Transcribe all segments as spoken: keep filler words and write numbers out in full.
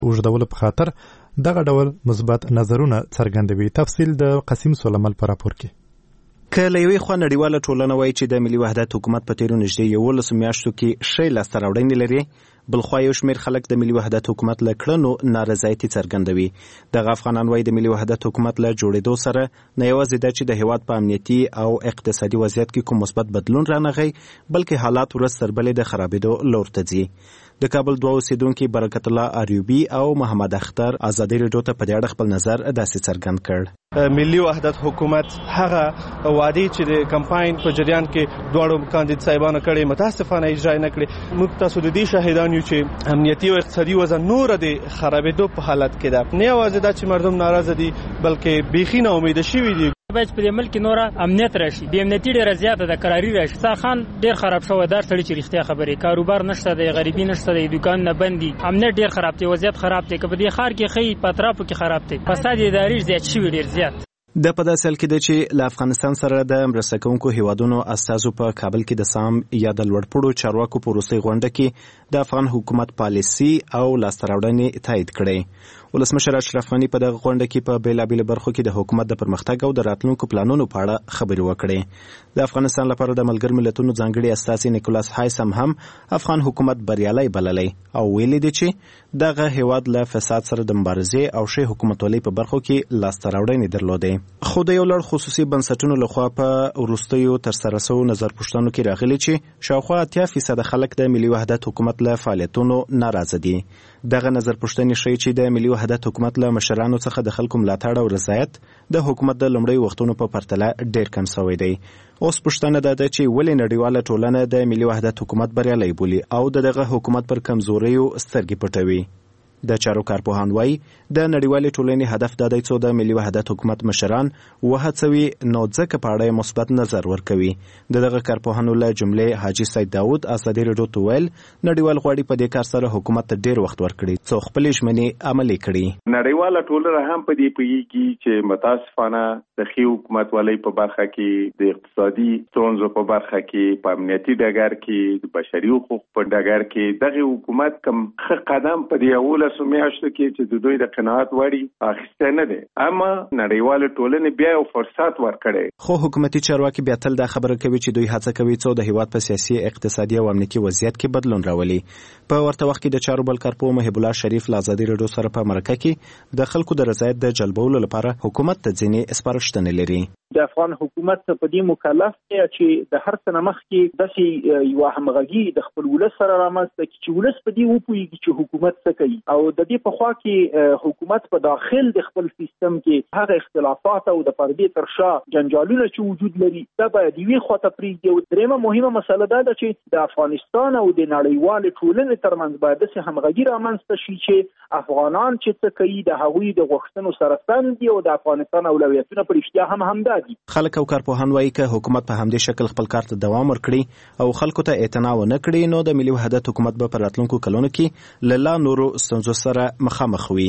اوږدولو په خاطر دغه ډول مثبت نظرونه څرګندوي. تفصیل د قاسم سلیمان په راپور کې. که له یوې خوا نړیواله ټولنه وایي چې د ملي وحدت حکومت په تیرو نږدې یولسو میاشتو کې ښې لاسته راوړنې لري، بلخوا یو شمېر خلک د ملي وحدت حکومت له کړنو نارضایتي څرګندوي. دغه افغانان وایي د ملي وحدت حکومت له جوړېدو سره نه یوازې دا چې د هېواد په امنیتي او اقتصادي وضعیت کې کوم مثبت بدلون رانغی، بلکې حالات ورځ تر بلې د خرابېدو لور ته ځي. د کابل دوه اوسیدونکي برکت الله اریوبي او محمد اختر ازادي راډیو ته په دې اړه خپل نظر داسې څرګند کړ. ملي وحدت حکومت هغه وعده چې د کمپاین په جریان کې دواړو کاندید صاحبانو کړي متاسفانه اجرا نه کړي. موږ تاسو د دې شاهدان یو چې امنیتي او اقتصادي وضع نور د خرابېدو په حالت کې ده. نه یوازې دا چې مردم ناراضه دي، بلکې بیخي نا امیده شوي دي. باید په دې ملک نور امنیت راشي، د امنیتي ډیره زیاته د قراری راشي. ساخان ډیر خراب شو، دار سړي چې رښتیا خبرې، کاروبار نشته، د غریبي نشته، د دکان نه بندي، امنیت ډیر خراب دی، وضعیت خراب دی. کبه دې خار کې خې پاتراپو کې خراب دی، فساد اداري زیات شوی ډیر زیات. د په داسې حال کې دی چې له افغانستان سره د مرسته کوونکو هیوادونو استازو په کابل کې د سام یا د لوړپوړو چارواکو په وروستۍ غونډه کې د افغان حکومت پالیسي او لاسته راوړنې تایید کړې. ولسمشر اشرف غني په دغه غونډه کې په بیلابېلو برخو کې د حکومت د پرمختګ او د راتلونکو پلانونو په اړه خبرې وکړې. د افغانستان لپاره د ملګرو ملتونو ځانګړي استازي نیکولاس هایسم هم افغان حکومت بریالی بللی او ویلي دی چې دغه هیواد له فساد سره د مبارزې او ښې حکومتولۍ په برخو کې لاسته راوړنې درلودې. خو د یو لړ خصوصي بنسټونو لخوا په وروستیو ترسره شوو نظرپوښتنو کې راغلي چې شاوخوا اتیا فیصده خلک د ملي وحدت حکومت له فعالیتونو ناراضه دي. دغه نظرپوښتنې ښیي چې د ملي وحدت حکومت له مشرانو څخه د خلکو ملاتړ او رضایت د حکومت د لومړیو وختونو په پرتله ډیر کم شوی دی. اوس پوښتنه دا ده چې ولې نړیواله ټولنه د ملي وحدت حکومت بریالی بولي او دغه حکومت پر کمزوریو سترګې پټوي. د چارو کارپوهان وایي د نړیوالې ټولنې هدف دا دی څو د ملي وحدت حکومت مشران وهڅوي، نو ځکه په اړه مثبت نظر ورکوي. د دغه کارپوهانو له جملې حاجي سید داود ازادي راډیو ته ویل نړیوال غواړي په دې کار سره حکومت ته ډیر وخت ورکړي څو خپلې ژمنې عملي کړي. نړیواله ټولنه هم په دې پوهیږي چې متاسفانه د ښې حکومتولۍ په برخه کې، د اقتصادي ستونزو په برخه کې، په امنیتي ډګر کې، د بشري حقوقو په ډګر کې دغه حکومت کم ښه قدم په دې اول سمیاشتو کې چې د دوی د قناعت وړي اخیسته نه دي، اما نړیواله ټولنې بیا یو فرصت ورکړي. خو حکومتي چارواکي بیا تل دا خبره کوي چې دوی هڅه کوي څو د هیواد په سیاسي، اقتصادي او امنیتي وضعیت کې بدلون راولي. په ورته وخت کې د چارو بل کارپوه محب الله شریف له ازادي راډیو سره په مرکه کې د خلکو د رضایت د جلبولو لپاره حکومت ته ځینې سپارښتنې لري. د افغان حکومت په دې مکلف دی چې د هر څه مخ کې داسې یو همغږي د خپل ولس سره رامنځته کړي چې ولس په دې وپوهیږي چې حکومت څه کوي، او د دې په خوا کې حکومت په داخل د خپل سیستم کې هغه اختلافات او د پردې تر شا جنجالونه چې وجود لري دا باید یوې خوا ته پرېږدي. او درېیمه مهمه مسله دا ده چې د افغانستان او د نړیوالې ټولنې ترمنځ باید داسې همغږي رامنځته شي چې افغانان چې څه کوي د هغوی د غوښتنو سره سم دي او د افغانستان اولویتونه په رښتیا هم همدا دي. خلک او کارپوهان وایي که حکومت په همدې شکل خپل کار ته دوام ورکړي او خلکو ته اعتنا ونه کړي، نو د ملي وحدت حکومت به په راتلونکو کلونو کې له لا نورو ستونزو سره مخامخ وي.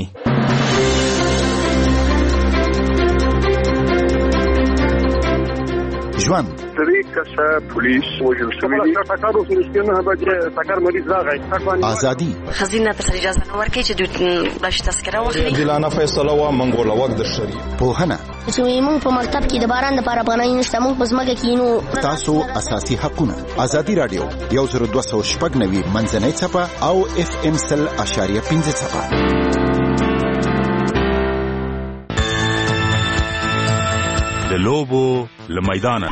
ژوند درې کسه پولیس وژل شوي دي. ټکر وسو نه به ټکر مریض راغی. ازادي خزینه ته اجازه نه ورکړي چې دوی بلش تذکره واخلي. دلانه فیصله وا منګول وخت د شری پوهنه چې موږ په مکتب کې د باران لپاره پناه نشته، موږ په ځمکه کې نو تاسو اساسي حقونه. ازادي رادیو یو زر دوه سوه شپږ نوي منځنۍ څپه او اف ام سل اشاریه پنځه څپه. د لوبو لمیدانه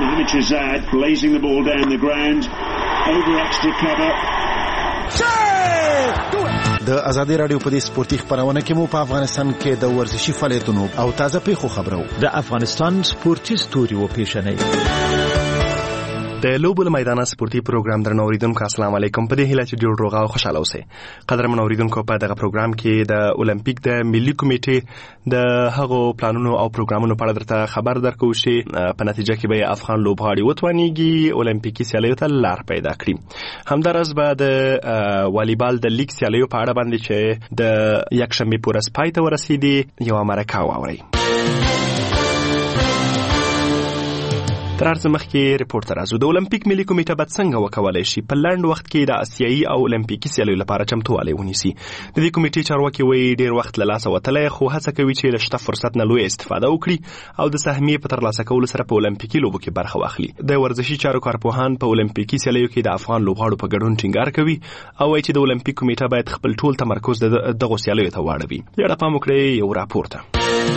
د ازادي رادیو په دې سپورتي خبرونه کې مو په افغانستان کې د ورزشي فعالیتونو او تازه پیښو خبرو. د افغانستان سپورتي ستوري و پیښنې د لوبو له میدانه سپورتي پروګرام درنو اوریدونکو السلام علیکم. په دې هیله چې ډیر روغ او خوشاله اوسئ. قدرمن اوریدونکو په دغه پروګرام کې د اولمپیک د ملي کمیټې د هغو پلانونو او پروګرامونو په اړه درته خبر درکو شي په نتیجه کې به افغان لوبغاړي وتوانیږي اولمپیکي سیالیو ته لار پیدا کړي. همدارس به د والیبال د لیګ سیالیو په اړه باندې چې د یکشنبه پورس پای ته ورسېدي یو مرکه واوري. تر هرڅه مخکې ریپورت ته راځو. د اولمپیک ملي کمیټه به څنګه وکولی شي په لنډ وخت کې د اسیایي او اولمپیکي سیالیو لپاره چمتووالی ونیسي؟ د دې کمیټې چارواکي وایي ډېر وخت له لاسه وتلی، خو هڅه کوي چې له شته فرصت نه لویه استفاده وکړي او د سهمیې په ترلاسه کولو سره په اولمپیکي لوبو کې برخه واخلي. د ورزشي چارو کارپوهان په اولمپیکي سیالیو کې د افغان لوبغاړو په ګډون ټینګار کوي او وایي چې د اولمپیک کمیټه باید خپل ټول تمرکز د دغو سیالیو ته واړوي. یاده پام وکړئ یو راپور ته.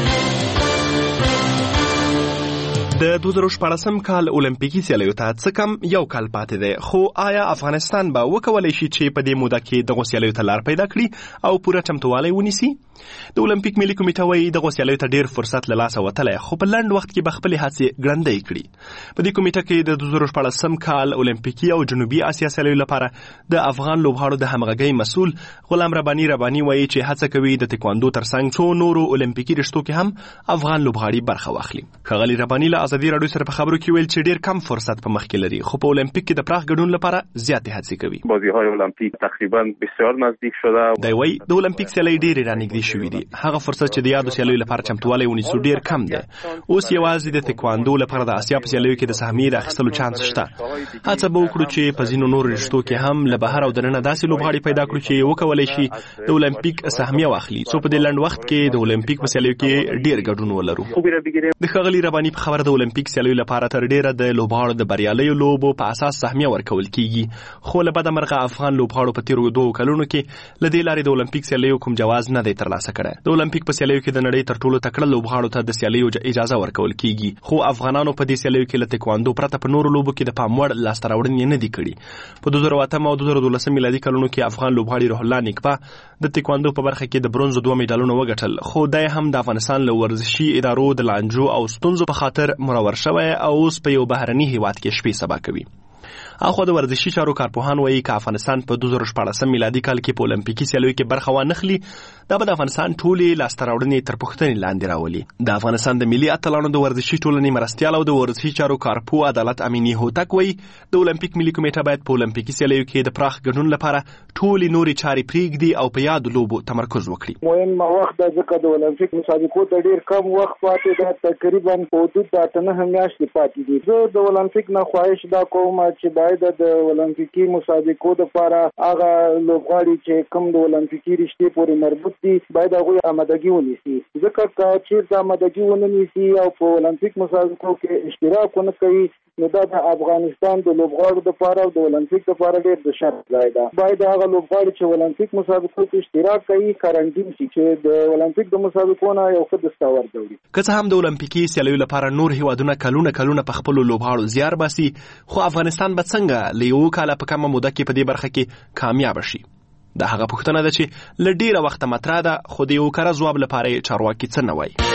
د دوه زره شپاړسم کال اولمپیکي سیالیو ته څه کم یو کال پاتې دی، خو آیا افغانستان به وکولی شي چې په دې موده کې دغو سیالیو ته لار پیدا کړي او پوره چمتووالی ونیسي؟ د اولمپیک ملي کمیټه وایي دغو سیالیو ته ډېر فرصت له لاسه وتلی، خو په لنډ وخت کې به خپلې هڅې ګړندۍ کړي. په دې کمیټه کې د دوه زره شپاړسم کال اولمپیکي او جنوبي اسیا سیالیو لپاره د افغان لوبغاړو د همغږۍ مسؤل غلام رباني رباني وایي چې هڅه کوي د تکواندو ترڅنګ څو نورو اولمپیکي رشتو کې هم افغان لوبغاړي برخه واخلي. ښاغلي رباني له ازادي راډیو سره په خبرو کې ویل چې ډېر کم فرصت په مخ کې لري، خو په اولمپیک کې د پراخ ګډون لپاره زیاتې هڅې کوي. بازی‌های المپیک تقریبا بسیار نزدیک شده. دی وایي د اولمپیک سیالۍ ډېرې رانږدې شوي دي. هغه فرصت چې د یادو سیالیو لپاره چمتووالی ونیسو ډېر کم دی. اوس یوازې د تکواندو لپاره د اسیا په سیالیو کې د سهمیې د اخیستلو چانس شته. هڅه به وکړو چې په ځینو نورو رشتو کې هم له بهر او دننه داسې لوبغاړي پیدا کړو چې وکولی شي د اولمپیک سهمیه واخلي، څو په دې لنډ وخت کې د اولمپیک په سیالیو کې ډېر ګډون ولرو. د ښاغلي رباني په خبره د اولمپیک سیالیو لپاره تر ډېره د لوبغاړو د بریالیو لوبو په اساس سهمیه ورکول کیږي، خو له بده مرغه افغان لوبغاړو په تیرو دوو کلونو کې له دې لارې د اولمپیک سیالیو کوم جواز نه دی ترلاسه کړی. د اولمپیک په سیالیو کې د نړۍ تر ټولو تکړه لوبغاړو ته د سیالیو اجازه ورکول کیږي، خو افغانانو په دې سیالیو کې له تکواندو پرته په نورو لوبو کې د پام وړ لاسته راوړنې نه دي کړي. په دوه زره اتم او دوه زره دولسم میلادي کلونو کې افغان لوبغاړي روح الله نیکبا د تکواندو په برخه کې د برونز دوه میډالونه وګټل، خو دی هم د افغانستان له ورزشي ادارو د لانجو او ستونزو په خاطر مرور شوی او اوس په یو بهرني هیواد کې شپې سبا کوي. اخو د ورزشي چارو کارپوهان وایي که افغانستان په دوه زره شپاړسم میلادي کال کې په اولمپیکي سیالیو کې برخه وانخلي، دا به د افغانستان ټولې لاسته راوړنې تر پوښتنې لاندې راولي. د افغانستان د ملي اتلانو د ورزشي ټولنې مرستیال او د ورزشي چارو کارپو عدالت امینی هوتک وایي د اولمپیک ملي کمیټه باید په اولمپیکي سیالیو کې د پراخ ګډون لپاره ټولې نورې چارې پرېږدي او په یادو لوبو تمرکز وکړي. مهم وخت د ځکه د اولمپیک مسابقو ته ډېر کم وخت پاتې دی، تقریبا په حدود د اته نهه میاشتې پاتې دي. زه د اولمپیک نه خواهش دا کوم چې باید د اولمپیکي مسابقو لپاره هغه لوبغاړي چې کوم د اولمپیکي رشتې پورې مربوط دي باید هغوی آمادګي ونیسي، ځکه که چېرته آمادګي ونه نیسي او په اولمپیک مسابقو کې اشتراک ونه کوي نو دا د افغانستان د لوبغاړو لپاره او د اولمپیک لپاره ډېر د شرط ځای ده. باید هغه لوبغاړي چې اولمپیک مسابقو کې اشتراک کوي قرنطین شي چې د اولمپیک د مسابقو نه یو ښه دستاورد وړي. که څه هم د اولمپیکي سیالیو لپاره نور هیوادونه کلونه کلونه په خپلو لوبغاړو زیار باسي، خو افغانستان به څنګه له یو کاله په کمه موده کې په دې برخه کې کامیاب شي؟ دا هغه پوښتنه ده چې له ډېره وخته مطرح ده، خو د یو کره ځواب لپاره یې چارواکي څه نه وایي.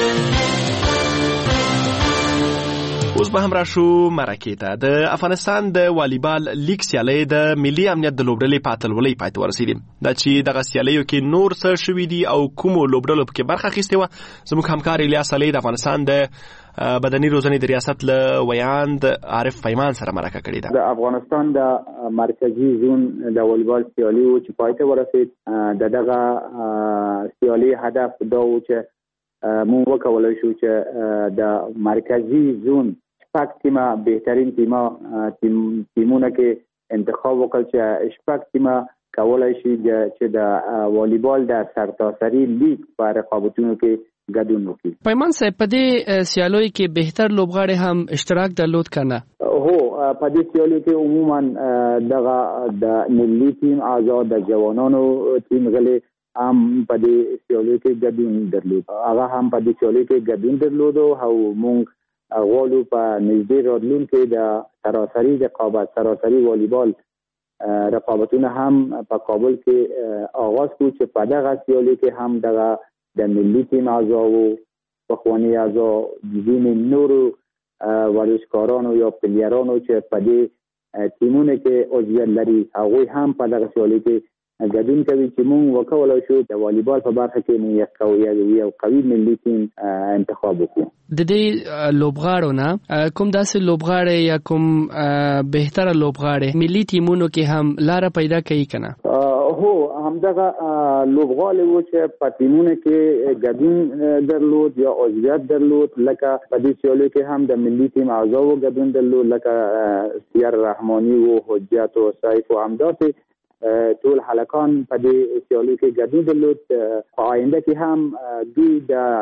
اوس به هم راشو مرکې ته. د افغانستان د والیبال لیګ سیالۍ د ملي امنیت د لوبډلې په اتلولۍ پای ته ورسېدې. دا چې دغه سیالیو کې نور څه شوي دي او کومو لوبډلو پکې برخه اخیستې وه، زموږ همکار الیاس علی د افغانستان د بدني روزنې د ریاست له ویاند عارف پیمان سره مرکه کړې ده. د افغانستان د مرکزی زون د والیبال سیالي چې پای ته ورسېد، د دغه سیالي هدف دا و چې موږ وکولی شو چې د مرکزی زون شپږ تیمه بهترین تیمه تیمونه کې انتخاب وکړل چې شپږ تیمه کولی شي چې د والیبال د سرتاسري لیګ په رقابتونو کې ګډون وکړي. پیمان صاحب په دې سیالیو کې بهتر لوبغاړي هم اشتراک درلود کنه؟ هو په دې سیالیو کې عموما دغه د ملي تیم آزاد د جوانانو تیم غلي هم په دې سیالیو کې ګډون درلود. هغه هم په دې سیالیو کې ګډون درلود او موږ غواړو په نږدې راتلونکي د سراسري رقابت سراسري والیبال رقابتونه هم په کابل کې آغاز کړو چې په دغه سیالیو کې هم دغه د ملي تیم اعضاو پخواني اعضا ځینې نورو ورزشکارانو یا پلیرانو چې په دې ټیمونو کې عضویت لري هغوی هم په دغه سیالیو کې ګډون کوي چې موږ وکولی شو د والیبال په برخه کې موږ یو قوي ملي ټیم انتخاب وکړو. د دې لوبغاړو نه کوم داسې لوبغاړی یا کوم بهتره لوبغاړی ملي ټیمونو کې هم لاره پیدا کوي که نه؟ هو همدغه لوبغالي و چې په ټیمونو کې ګډون درلود یا عضویت درلود، لکه په دې سیالیو کې هم د ملي ټیم اعضاو ګډون درلود، لکه سیر رحماني او حجت او سیف او همداسې ټول هلکان په دې سیالیو کې ګډون درلود. په آینده کې هم دوی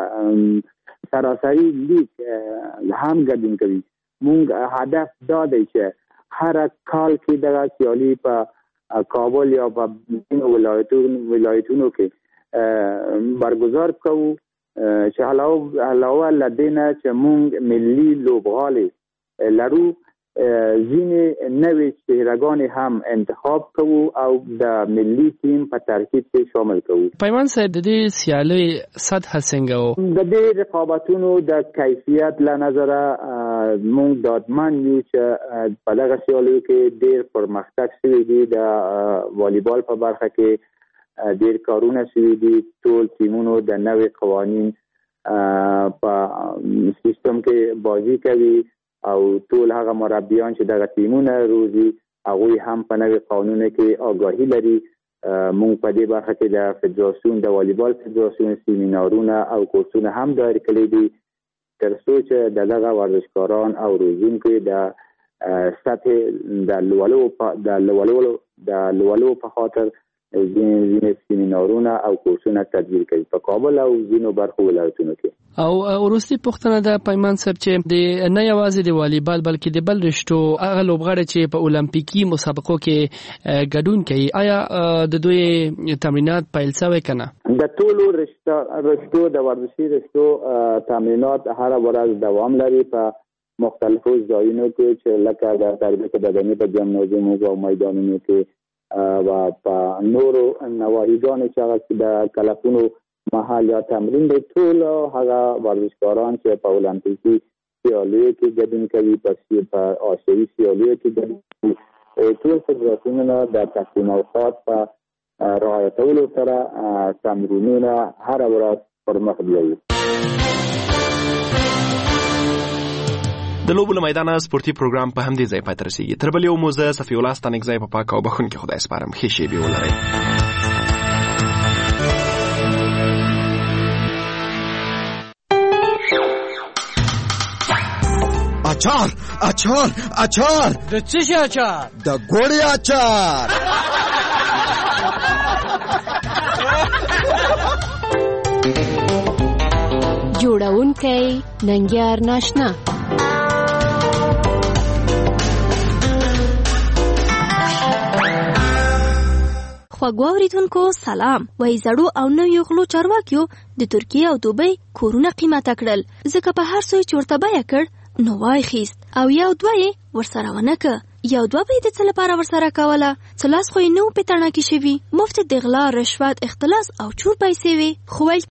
د سراسري لیگ هم ګډون کوي. مونږ هدف دا دی چې هر کال کې دغه سیالي په کابل یا په ولایتونو ولایتونو کې برگزار کوو، چې علاوه علاوه لدینه چې مونږ ملي لوبغالي لرو، ځینې نوې چهرهګانې هم انتخاب کوو او د ملي ټیم په ترکیب کې شامل کوو. پیمان صاحب د دې سیالۍ سطح څنګه و؟ د دې رقابتونو د کیفیت له نظره موږ ډاډمن یو چې په دغه سیالیو کې ډېر پرمختګ شوی دی. د والیبال په برخه کې ډېر کارونه شوي دي. ټول ټیمونو د نوې قوانین په سیستم کې بازی کوي او ټول هغه مربیان چې دغه ټیمونه روزي هغوی هم په نوې قانون کې آگاهي لري. موږ په دې برخه کې د فدراسیون د والیبال فدراسیون سیمینارونه او کورسونه هم دایر کړي دي تر څو چې دغه ورزشکاران او روزونکي د سطح د لولو د لولو د لولو په خاطر ځینې سیمینارونه او کورسونه تدوین کوي په کابل او ځینو برخو ولایتونو کې. او وروستي پوښتنه د پیمان صاحب چې د نه یوازې د والیبال بلکې د بل رشتو هغه لوبغاړي چې په اولمپیکي مسابقو کې ګډون کوي، آیا د دوی تمرینات پیل شوی کنه؟ د ټولو رشتو رشتو د ورزشي رشتو تمرینات هر ورځ دوام لري په مختلفو ځایونو کې چې لکه د تربیت بدني په جمنازیوم او میدانونو کې و په نورو نواحیګانو چې هغه د کلفونو محل یا تمرین دی. ټول هغه ورزشکاران چې په اولمپیکي سیالیو کې ګډون کوي، په آسیایي سیالیو کې ګډون کوي، ټول فدراسیونونه د تقسیم اوقات په رعایتولو سره تمرینونه هره ورځ پرمخ بیایي. د لوبو له میدانه سپورتي پروګرام په همدې ځای پای ته رسیږي. تر بل یو موزه صفي الله ستانک ځای په پاک او بخښونکي خدای سپارم. ښې شېبې ولرئ. اچار اچار اچار د څه شي اچار؟ د ګوړې اچار. جوړونکی ننګیار ناشنا. خواږه اوریدونکو سلام. وای زړو او نویو غلو چارواکیو د ترکیه او دوبۍ کورونه قیمته کړل، ځکه په هر څه چورته بیه کړ نو وای خیست او یو دوه یې ورسره ونه که. یو دوه به یې د څه لپاره ورسره کوله؟ څه لاس خو یې نه و په تڼه کې شوي. مفت د غلا، رشوت، اختلاس او چور پیسې وې، خو ویل